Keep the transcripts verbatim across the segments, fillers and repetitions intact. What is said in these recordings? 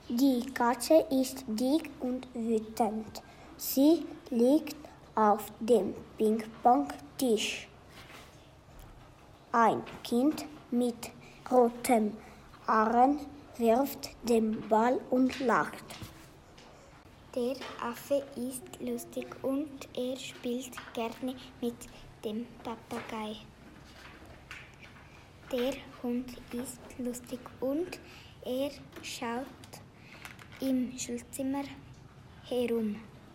Die Katze ist dick und wütend. Sie liegt auf dem Ping-Pong-Tisch. Ein Kind mit roten Haaren wirft den Ball und lacht. Der Affe ist lustig und er spielt gerne mit dem Papagei. Der Hund ist lustig und er schaut im Schulzimmer herum.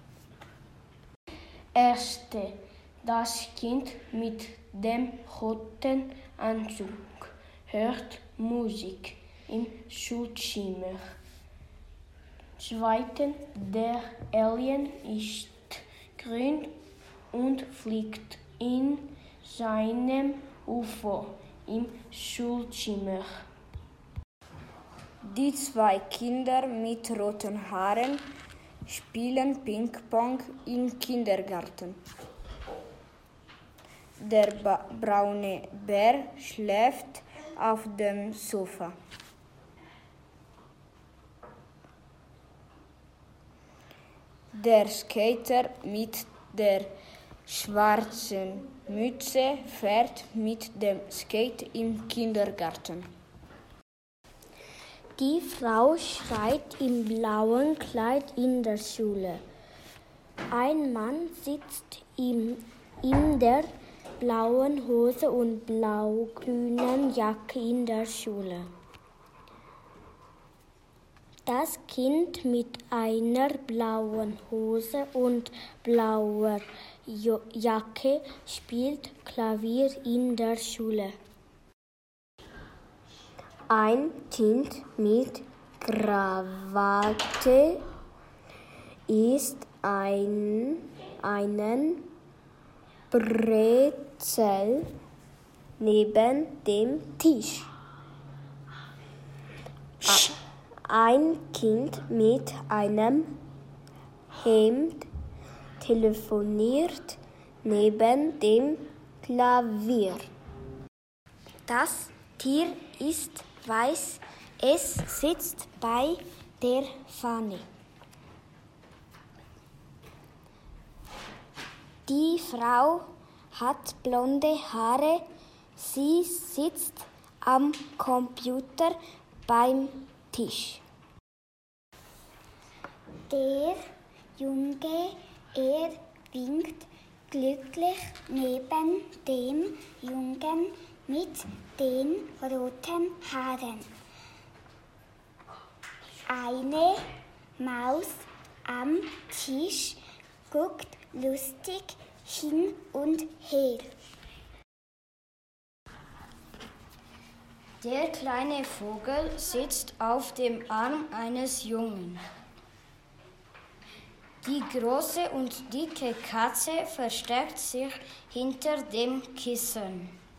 Erste. Das Kind mit dem roten Anzug hört Musik im Schulzimmer. Zweitens. Der Alien ist grün und fliegt in seinem U F O im Schulzimmer. Die zwei Kinder mit roten Haaren spielen Ping-Pong im Kindergarten. Der ba- braune Bär schläft auf dem Sofa. Der Skater mit der schwarzen Mütze fährt mit dem Skate im Kindergarten. Die Frau schreit im blauen Kleid in der Schule. Ein Mann sitzt in, in der blauen Hose und blau-grünen Jacke in der Schule. Das Kind mit einer blauen Hose und blauer Jo- Jacke spielt Klavier in der Schule. Ein Kind mit Krawatte isst ein, einen Brezel neben dem Tisch. Ein Kind mit einem Hemd telefoniert neben dem Klavier. Das Tier ist weiß, es sitzt bei der Fahne. Die Frau hat blonde Haare, sie sitzt am Computer beim Tisch. Der Junge, er winkt glücklich neben dem Jungen mit den roten Haaren. Eine Maus am Tisch guckt lustig hin und her. Der kleine Vogel sitzt auf dem Arm eines Jungen. Die große und dicke Katze versteckt sich hinter dem Kissen.